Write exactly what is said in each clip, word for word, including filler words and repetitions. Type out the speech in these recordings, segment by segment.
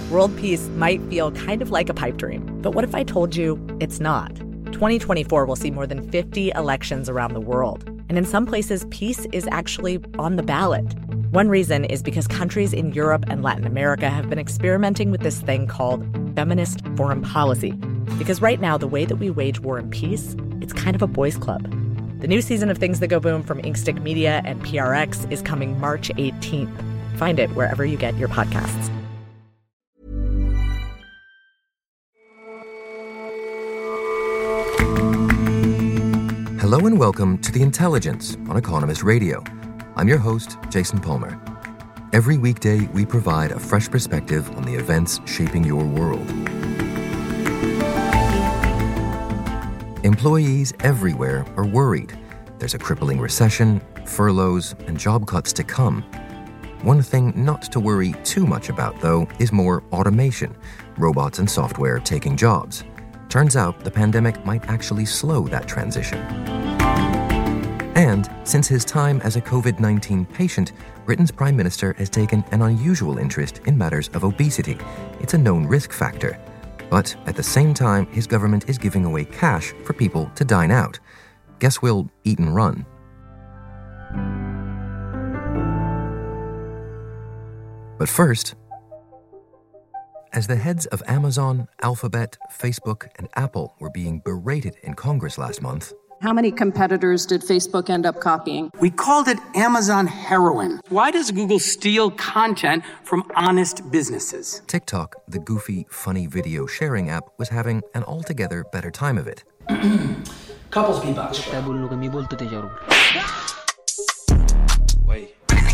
World peace might feel kind of like a pipe dream, but what if I told you it's not? twenty twenty-four will see more than fifty elections around the world, and in some places, peace is actually on the ballot. One reason is because countries in Europe and Latin America have been experimenting with this thing called feminist foreign policy. Because right now, the way that we wage war and peace, it's kind of a boys' club. The new season of Things That Go Boom from Inkstick Media and P R X is coming March eighteenth. Find it wherever you get your podcasts. Hello and welcome to The Intelligence on Economist Radio. I'm your host, Jason Palmer. Every weekday, we provide a fresh perspective on the events shaping your world. Employees everywhere are worried. There's a crippling recession, furloughs, and job cuts to come. One thing not to worry too much about, though, is more automation, robots and software taking jobs. Turns out the pandemic might actually slow that transition. And since his time as a covid nineteen patient, Britain's Prime Minister has taken an unusual interest in matters of obesity. It's a known risk factor. But at the same time, his government is giving away cash for people to dine out. Guess we'll eat and run. But first, as the heads of Amazon, Alphabet, Facebook, and Apple were being berated in Congress last month, how many competitors did Facebook end up copying? We called it Amazon Heroin. Why does Google steal content from honest businesses? TikTok, the goofy, funny video sharing app, was having an altogether better time of it. Couples be box. Wait.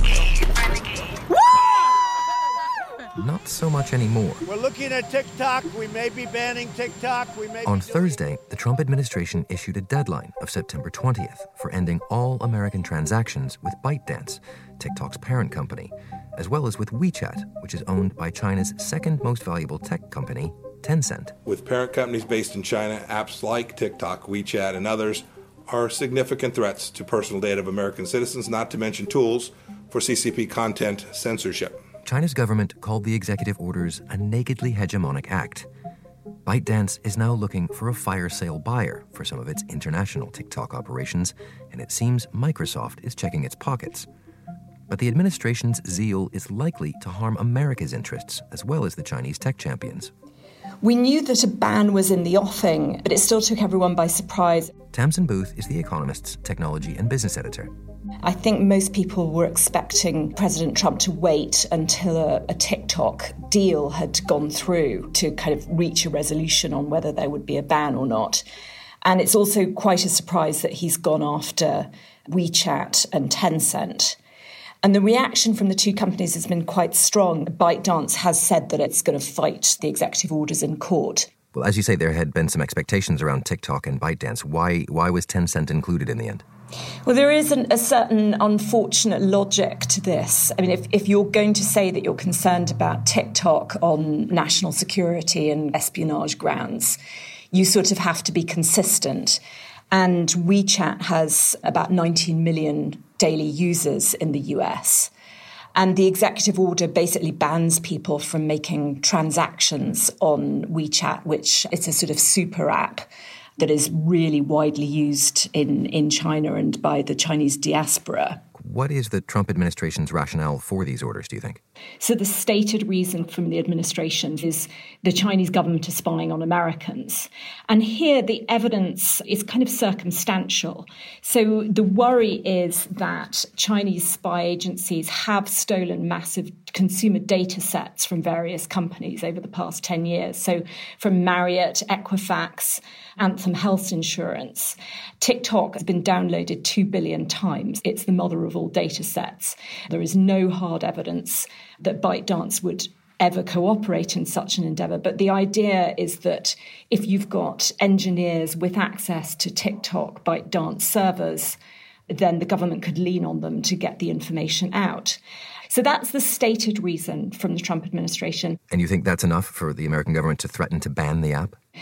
Not so much anymore. We're looking at TikTok. We may be banning TikTok. We may On be Thursday, the Trump administration issued a deadline of September twentieth for ending all American transactions with ByteDance, TikTok's parent company, as well as with WeChat, which is owned by China's second most valuable tech company, Tencent. With parent companies based in China, apps like TikTok, WeChat, and others are significant threats to personal data of American citizens, not to mention tools for C C P content censorship. China's government called the executive orders a nakedly hegemonic act. ByteDance is now looking for a fire sale buyer for some of its international TikTok operations, and it seems Microsoft is checking its pockets. But the administration's zeal is likely to harm America's interests as well as the Chinese tech champions. We knew that a ban was in the offing, but it still took everyone by surprise. Tamsin Booth is The Economist's technology and business editor. I think most people were expecting President Trump to wait until a, a TikTok deal had gone through to kind of reach a resolution on whether there would be a ban or not. And it's also quite a surprise that he's gone after WeChat and Tencent. And the reaction from the two companies has been quite strong. ByteDance has said that it's going to fight the executive orders in court. Well, as you say, there had been some expectations around TikTok and ByteDance. Why, why was Tencent included in the end? Well, there is an, a certain unfortunate logic to this. I mean, if, if you're going to say that you're concerned about TikTok on national security and espionage grounds, you sort of have to be consistent. And WeChat has about nineteen million daily users in the U S. And the executive order basically bans people from making transactions on WeChat, which is a sort of super app that is really widely used in, in China and by the Chinese diaspora. What is the Trump administration's rationale for these orders, do you think? So the stated reason from the administration is the Chinese government is spying on Americans. And here the evidence is kind of circumstantial. So the worry is that Chinese spy agencies have stolen massive consumer data sets from various companies over the past ten years. So from Marriott, Equifax, Anthem Health Insurance. TikTok has been downloaded two billion times. It's the mother of all data sets. There is no hard evidence that ByteDance would ever cooperate in such an endeavour. But the idea is that if you've got engineers with access to TikTok, ByteDance servers, then the government could lean on them to get the information out. So that's the stated reason from the Trump administration. And you think that's enough for the American government to threaten to ban the app?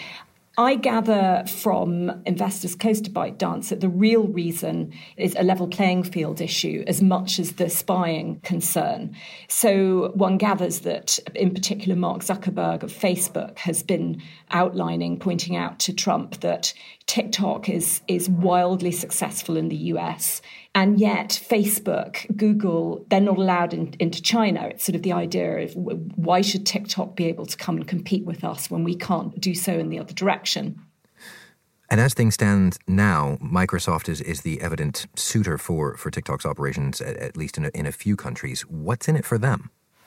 I gather from investors close to ByteDance that the real reason is a level playing field issue as much as the spying concern. So one gathers that, in particular, Mark Zuckerberg of Facebook has been outlining, pointing out to Trump that TikTok is, is wildly successful in the U S, and yet Facebook, Google, they're not allowed in, into China. It's sort of the idea of why should TikTok be able to come and compete with us when we can't do so in the other direction? And as things stand now, Microsoft is, is the evident suitor for, for TikTok's operations, at, at least in a, in a few countries. What's in it for them?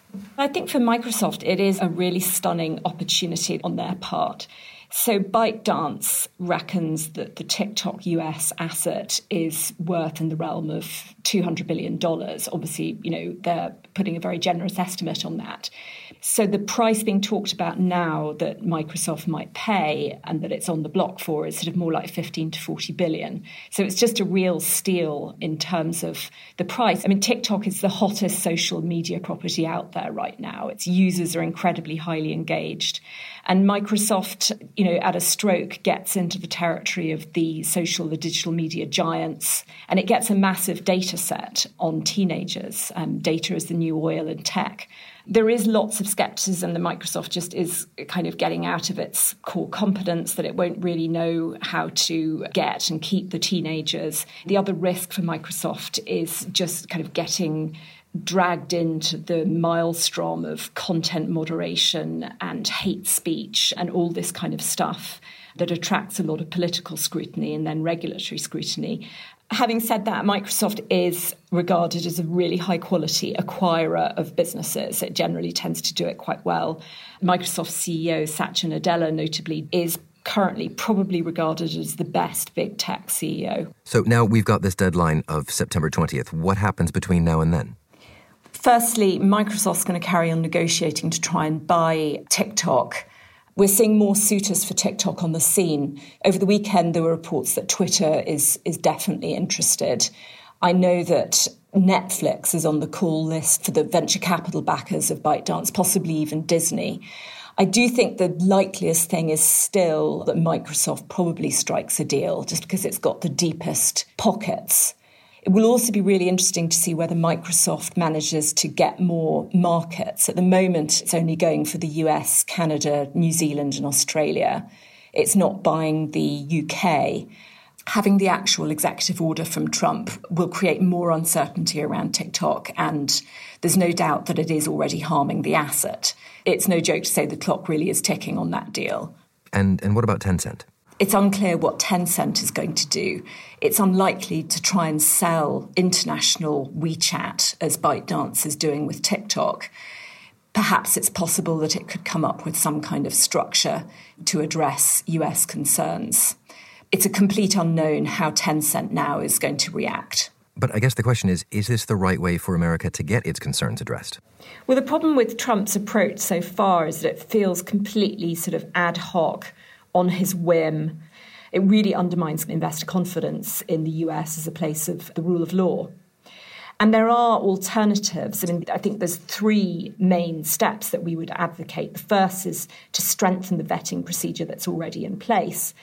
I think for Microsoft, it is a really stunning opportunity on their part. So ByteDance reckons that the TikTok U S asset is worth in the realm of two hundred billion dollars. Obviously, you know, they're putting a very generous estimate on that. So the price being talked about now that Microsoft might pay and that it's on the block for is sort of more like fifteen to forty billion. So it's just a real steal in terms of the price. I mean, TikTok is the hottest social media property out there right now. Its users are incredibly highly engaged. And Microsoft, you know, at a stroke gets into the territory of the social, the digital media giants, and it gets a massive data set on teenagers. Um, data is the new oil in tech. There is lots of skepticism that Microsoft just is kind of getting out of its core competence, that it won't really know how to get and keep the teenagers. The other risk for Microsoft is just kind of getting dragged into the maelstrom of content moderation and hate speech and all this kind of stuff that attracts a lot of political scrutiny and then regulatory scrutiny. Having said that, Microsoft is regarded as a really high-quality acquirer of businesses. It generally tends to do it quite well. Microsoft C E O Satya Nadella, notably, is currently probably regarded as the best big tech C E O. So now we've got this deadline of September twentieth. What happens between now and then? Firstly, Microsoft's going to carry on negotiating to try and buy TikTok. We're seeing more suitors for TikTok on the scene. Over the weekend, there were reports that Twitter is, is definitely interested. I know that Netflix is on the call list for the venture capital backers of ByteDance, possibly even Disney. I do think the likeliest thing is still that Microsoft probably strikes a deal just because it's got the deepest pockets. It will also be really interesting to see whether Microsoft manages to get more markets. At the moment, it's only going for the U S, Canada, New Zealand and Australia. It's not buying the U K. Having the actual executive order from Trump will create more uncertainty around TikTok, and there's no doubt that it is already harming the asset. It's no joke to say the clock really is ticking on that deal. And and what about Tencent? It's unclear what Tencent is going to do. It's unlikely to try and sell international WeChat as ByteDance is doing with TikTok. Perhaps it's possible that it could come up with some kind of structure to address U S concerns. It's a complete unknown how Tencent now is going to react. But I guess the question is, is this the right way for America to get its concerns addressed? Well, the problem with Trump's approach so far is that it feels completely sort of ad hoc, on his whim. It really undermines investor confidence in the U S as a place of the rule of law. And there are alternatives. I mean, I think there's three main steps that we would advocate. The first is to strengthen the vetting procedure that's already in place.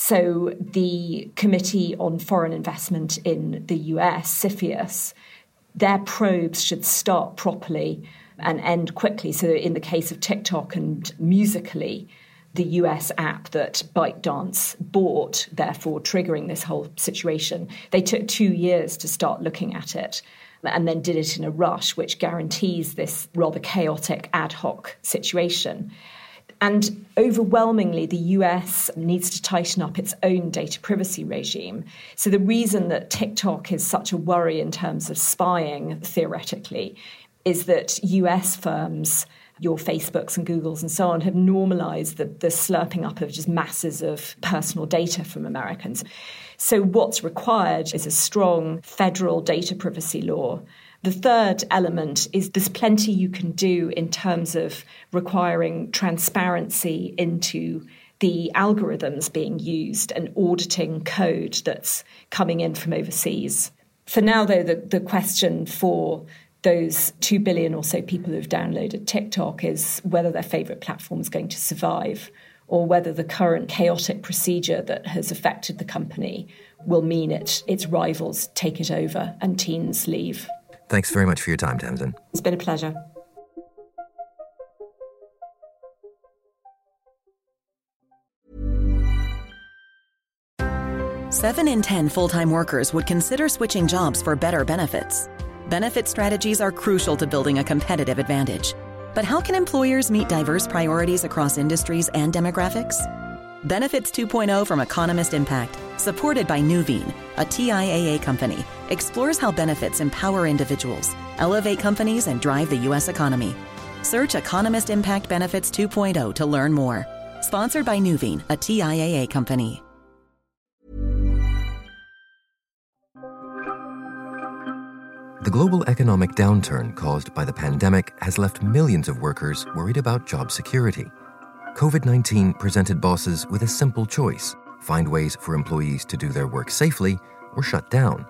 So the Committee on Foreign Investment in the U S, CFIUS, their probes should start properly and end quickly. So in the case of TikTok and Musical.ly, the U S app that ByteDance bought, therefore triggering this whole situation. They took two years to start looking at it and then did it in a rush, which guarantees this rather chaotic ad hoc situation. And overwhelmingly, the U S needs to tighten up its own data privacy regime. So the reason that TikTok is such a worry in terms of spying, theoretically, is that U S firms, your Facebooks and Googles and so on, have normalized the, the slurping up of just masses of personal data from Americans. So what's required is a strong federal data privacy law. The third element is there's plenty you can do in terms of requiring transparency into the algorithms being used and auditing code that's coming in from overseas. For now, though, the, the question for those two billion or so people who've downloaded TikTok is whether their favourite platform is going to survive or whether the current chaotic procedure that has affected the company will mean it its rivals take it over and teens leave. Thanks very much for your time, Tamsin. It's been a pleasure. Seven in ten full-time workers would consider switching jobs for better benefits. Benefit strategies are crucial to building a competitive advantage. But how can employers meet diverse priorities across industries and demographics? Benefits two point oh from Economist Impact, supported by Nuveen, a T I A A company, explores how benefits empower individuals, elevate companies, and drive the U S economy. Search Economist Impact Benefits two point oh to learn more. Sponsored by Nuveen, a T I A A company. The global economic downturn caused by the pandemic has left millions of workers worried about job security. COVID nineteen presented bosses with a simple choice: find ways for employees to do their work safely or shut down.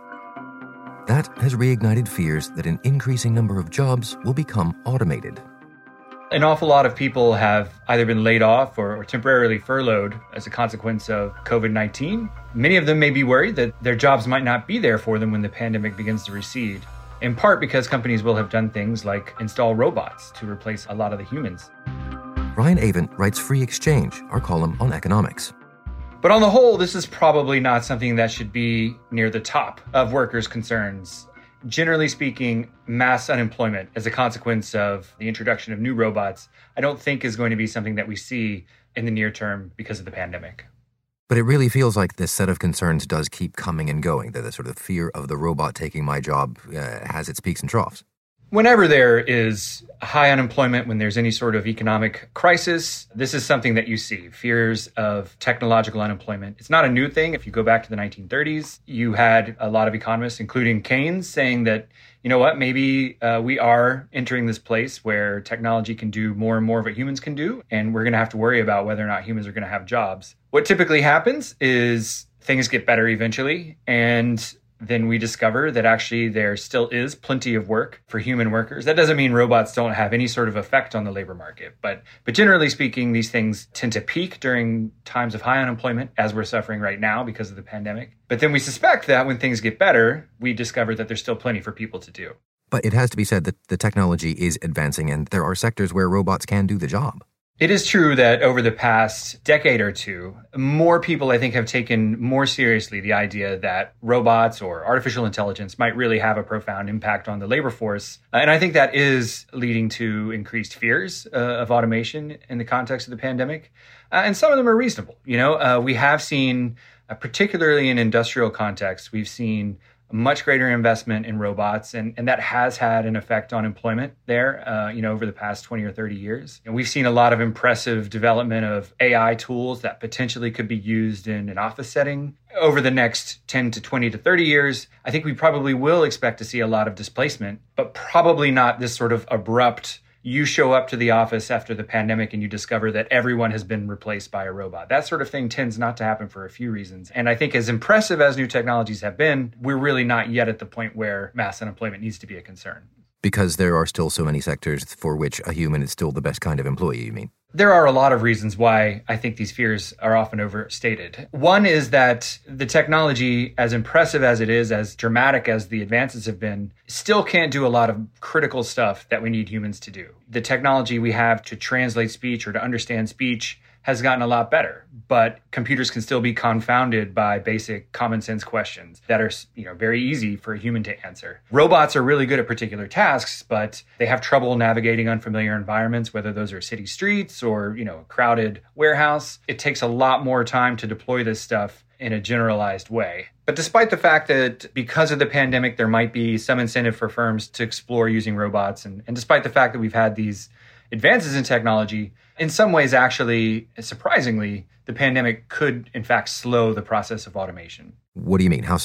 That has reignited fears that an increasing number of jobs will become automated. An awful lot of people have either been laid off or, or temporarily furloughed as a consequence of COVID nineteen. Many of them may be worried that their jobs might not be there for them when the pandemic begins to recede, in part because companies will have done things like install robots to replace a lot of the humans. Ryan Avent writes Free Exchange, our column on economics. But on the whole, this is probably not something that should be near the top of workers' concerns. Generally speaking, mass unemployment as a consequence of the introduction of new robots, I don't think is going to be something that we see in the near term because of the pandemic. But it really feels like this set of concerns does keep coming and going, that the sort of fear of the robot taking my job uh, has its peaks and troughs. Whenever there is high unemployment, when there's any sort of economic crisis, this is something that you see, fears of technological unemployment. It's not a new thing. If you go back to the nineteen thirties, you had a lot of economists, including Keynes, saying that, you know what, maybe uh, we are entering this place where technology can do more and more of what humans can do, and we're going to have to worry about whether or not humans are going to have jobs. What typically happens is things get better eventually, and then we discover that actually there still is plenty of work for human workers. That doesn't mean robots don't have any sort of effect on the labor market, but but generally speaking, these things tend to peak during times of high unemployment, as we're suffering right now because of the pandemic. But then we suspect that when things get better, we discover that there's still plenty for people to do. But it has to be said that the technology is advancing, and there are sectors where robots can do the job. It is true that over the past decade or two, more people, I think, have taken more seriously the idea that robots or artificial intelligence might really have a profound impact on the labor force. And I think that is leading to increased fears uh, of automation in the context of the pandemic. Uh, and some of them are reasonable. You know, uh, we have seen, uh, particularly in industrial contexts, we've seen much greater investment in robots, and, and that has had an effect on employment there, uh, you know, over the past twenty or thirty years. And we've seen a lot of impressive development of A I tools that potentially could be used in an office setting. Over the next ten to twenty to thirty years, I think we probably will expect to see a lot of displacement, but probably not this sort of abrupt, you show up to the office after the pandemic and you discover that everyone has been replaced by a robot. That sort of thing tends not to happen for a few reasons. And I think as impressive as new technologies have been, we're really not yet at the point where mass unemployment needs to be a concern. Because there are still so many sectors for which a human is still the best kind of employee, you mean? There are a lot of reasons why I think these fears are often overstated. One is that the technology, as impressive as it is, as dramatic as the advances have been, still can't do a lot of critical stuff that we need humans to do. The technology we have to translate speech or to understand speech has gotten a lot better, but computers can still be confounded by basic common sense questions that are, you know, very easy for a human to answer. Robots are really good at particular tasks, but they have trouble navigating unfamiliar environments, whether those are city streets or, you know, a crowded warehouse. It takes a lot more time to deploy this stuff in a generalized way. But despite the fact that because of the pandemic, there might be some incentive for firms to explore using robots, and, and despite the fact that we've had these advances in technology, in some ways, actually, surprisingly, the pandemic could, in fact, slow the process of automation. What do you mean? How so?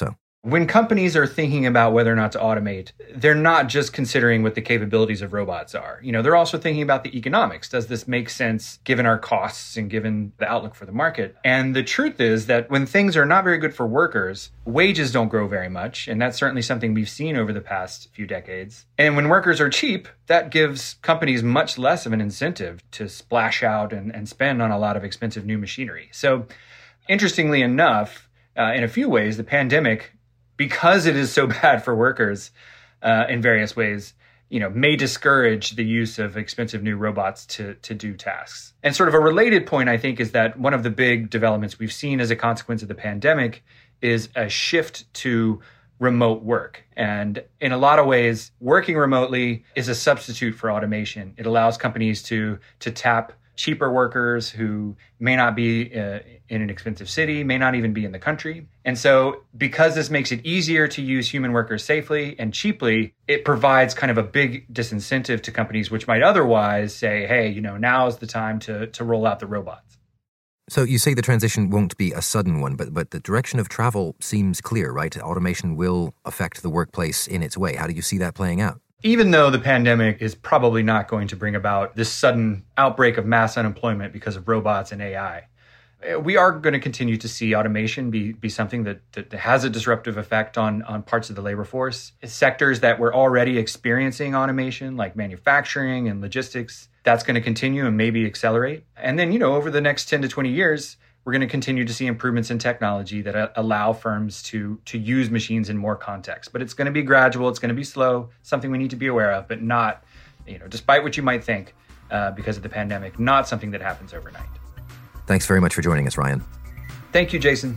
When companies are thinking about whether or not to automate, they're not just considering what the capabilities of robots are. You know, they're also thinking about the economics. Does this make sense given our costs and given the outlook for the market? And the truth is that when things are not very good for workers, wages don't grow very much. And that's certainly something we've seen over the past few decades. And when workers are cheap, that gives companies much less of an incentive to splash out and, and spend on a lot of expensive new machinery. So interestingly enough, uh, in a few ways, the pandemic, because it is so bad for workers uh, in various ways, you know, may discourage the use of expensive new robots to, to do tasks. And sort of a related point, I think, is that one of the big developments we've seen as a consequence of the pandemic is a shift to remote work. And in a lot of ways, working remotely is a substitute for automation. It allows companies to, to tap cheaper workers who may not be uh, in an expensive city, may not even be in the country. And so because this makes it easier to use human workers safely and cheaply, it provides kind of a big disincentive to companies which might otherwise say, hey, you know, now is the time to, to roll out the robots. So you say the transition won't be a sudden one, but but the direction of travel seems clear, right? Automation will affect the workplace in its way. How do you see that playing out? Even though the pandemic is probably not going to bring about this sudden outbreak of mass unemployment because of robots and A I, we are going to continue to see automation be, be something that, that has a disruptive effect on, on parts of the labor force. Sectors that were already experiencing automation, like manufacturing and logistics, that's going to continue and maybe accelerate. And then, you know, over the next ten to twenty years, we're going to continue to see improvements in technology that allow firms to, to use machines in more contexts. But it's going to be gradual, it's going to be slow, something we need to be aware of, but not, you know, despite what you might think uh, because of the pandemic, not something that happens overnight. Thanks very much for joining us, Ryan. Thank you, Jason.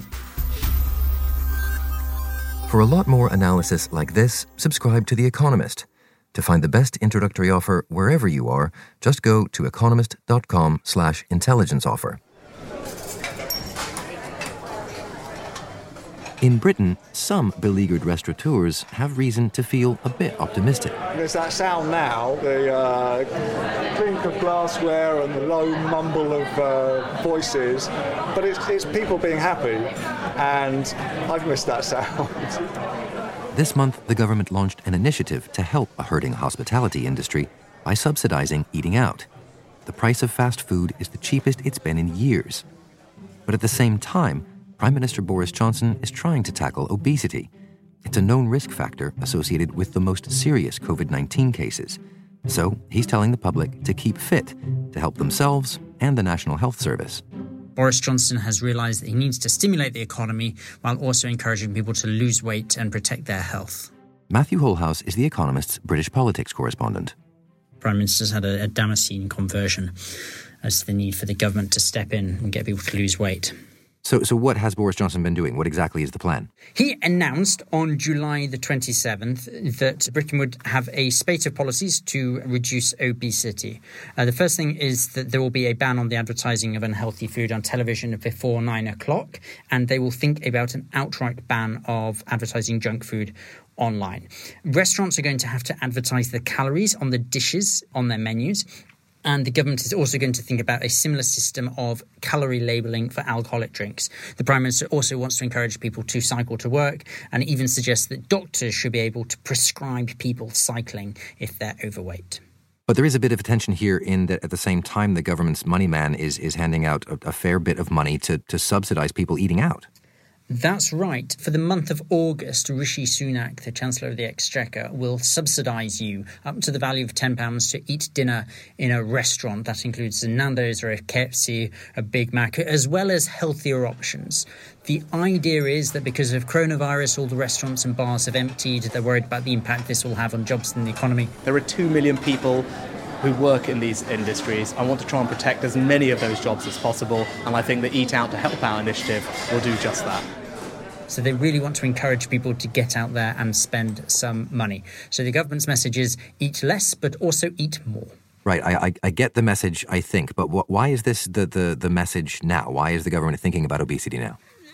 For a lot more analysis like this, subscribe to The Economist. To find the best introductory offer wherever you are, just go to economist.com slash intelligence offer. In Britain, some beleaguered restaurateurs have reason to feel a bit optimistic. There's that sound now, the uh, clink of glassware and the low mumble of uh, voices, but it's, it's people being happy, and I've missed that sound. This month, the government launched an initiative to help a hurting hospitality industry by subsidizing eating out. The price of fast food is the cheapest it's been in years. But at the same time, Prime Minister Boris Johnson is trying to tackle obesity. It's a known risk factor associated with the most serious covid nineteen cases. So he's telling the public to keep fit to help themselves and the National Health Service. Boris Johnson has realised that he needs to stimulate the economy while also encouraging people to lose weight and protect their health. Matthew Holhouse is The Economist's British politics correspondent. Prime Minister's had a, a Damascene conversion as to the need for the government to step in and get people to lose weight. So so what has Boris Johnson been doing? What exactly is the plan? He announced on July the twenty-seventh that Britain would have a spate of policies to reduce obesity. Uh, the first thing is that there will be a ban on the advertising of unhealthy food on television before nine o'clock, and they will think about an outright ban of advertising junk food online. Restaurants are going to have to advertise the calories on the dishes on their menus. And the government is also going to think about a similar system of calorie labelling for alcoholic drinks. The Prime Minister also wants to encourage people to cycle to work and even suggests that doctors should be able to prescribe people cycling if they're overweight. But there is a bit of tension here in that at the same time the government's money man is is handing out a, a fair bit of money to, to subsidise people eating out. That's right. For the month of August, Rishi Sunak, the Chancellor of the Exchequer, will subsidise you up to the value of ten pounds to eat dinner in a restaurant. That includes a Nando's or a K F C, a Big Mac, as well as healthier options. The idea is that because of coronavirus, all the restaurants and bars have emptied. They're worried about the impact this will have on jobs and the economy. There are two million people who work in these industries. I want to try and protect as many of those jobs as possible, and I think the Eat Out to Help Out initiative will do just that. So they really want to encourage people to get out there and spend some money. So the government's message is eat less, but also eat more. Right, I, I, I get the message, I think, but wh- why is this the, the, the message now? Why is the government thinking about obesity now?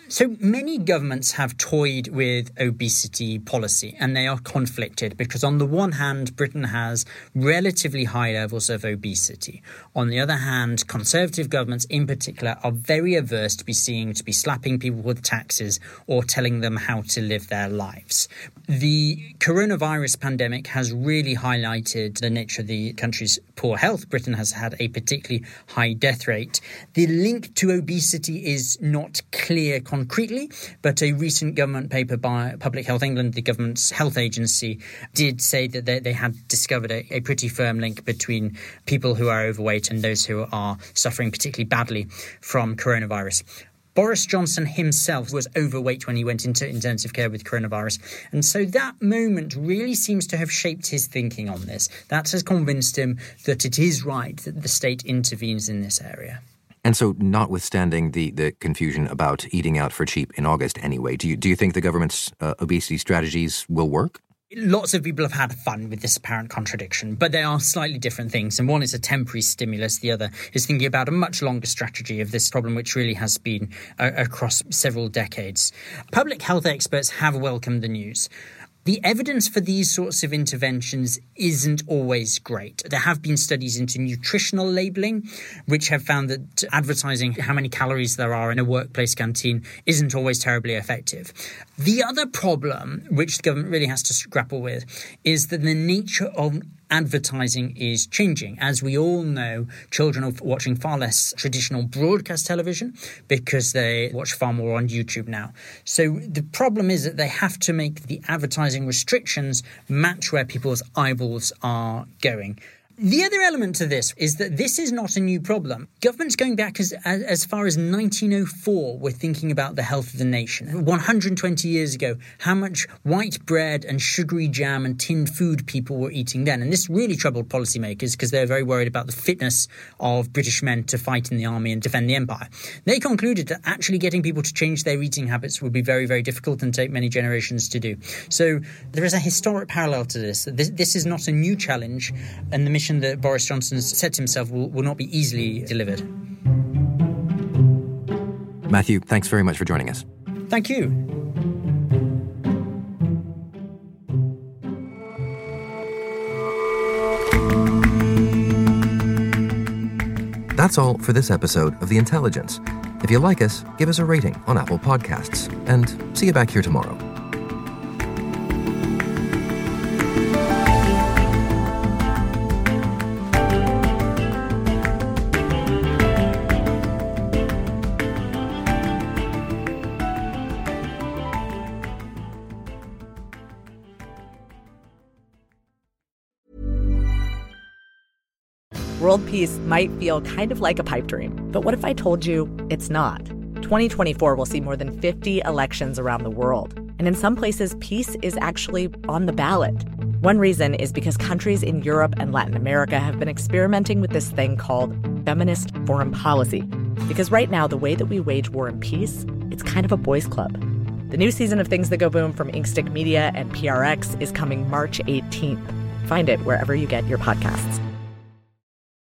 So many governments have toyed with obesity policy, and they are conflicted because on the one hand, Britain has relatively high levels of obesity. On the other hand, Conservative governments in particular are very averse to be seen to be slapping people with taxes or telling them how to live their lives. The coronavirus pandemic has really highlighted the nature of the country's poor health. Britain has had a particularly high death rate. The link to obesity is not clear concretely, but a recent government paper by Public Health England, the government's health agency, did say that they, they had discovered a, a pretty firm link between people who are overweight and those who are suffering particularly badly from coronavirus. Boris Johnson himself was overweight when he went into intensive care with coronavirus. And so that moment really seems to have shaped his thinking on this. That has convinced him that it is right that the state intervenes in this area. And so, notwithstanding the, the confusion about eating out for cheap in August anyway, do you, do you think the government's uh, obesity strategies will work? Lots of people have had fun with this apparent contradiction, but they are slightly different things. And one is a temporary stimulus. The other is thinking about a much longer strategy of this problem, which really has been uh, across several decades. Public health experts have welcomed the news. The evidence for these sorts of interventions isn't always great. There have been studies into nutritional labelling, which have found that advertising how many calories there are in a workplace canteen isn't always terribly effective. The other problem, which the government really has to grapple with, is that the nature of advertising is changing. As we all know, children are watching far less traditional broadcast television because they watch far more on YouTube now. So the problem is that they have to make the advertising restrictions match where people's eyeballs are going. The other element to this is that this is not a new problem. Governments going back as, as, as far as nineteen oh four were thinking about the health of the nation. one hundred twenty years ago, how much white bread and sugary jam and tinned food people were eating then. And this really troubled policymakers because they were very worried about the fitness of British men to fight in the army and defend the empire. They concluded that actually getting people to change their eating habits would be very, very difficult and take many generations to do. So there is a historic parallel to this. This, this is not a new challenge, and the mission that Boris Johnson has set himself will, will not be easily delivered. Matthew, thanks very much for joining us. Thank you. That's all for this episode of The Intelligence. If you like us, give us a rating on Apple Podcasts. And see you back here tomorrow. World peace might feel kind of like a pipe dream, but what if I told you it's not? twenty twenty-four will see more than fifty elections around the world, and in some places, peace is actually on the ballot. One reason is because countries in Europe and Latin America have been experimenting with this thing called feminist foreign policy. Because right now, the way that we wage war and peace, it's kind of a boys' club. The new season of Things That Go Boom from Inkstick Media and P R X is coming March eighteenth. Find it wherever you get your podcasts.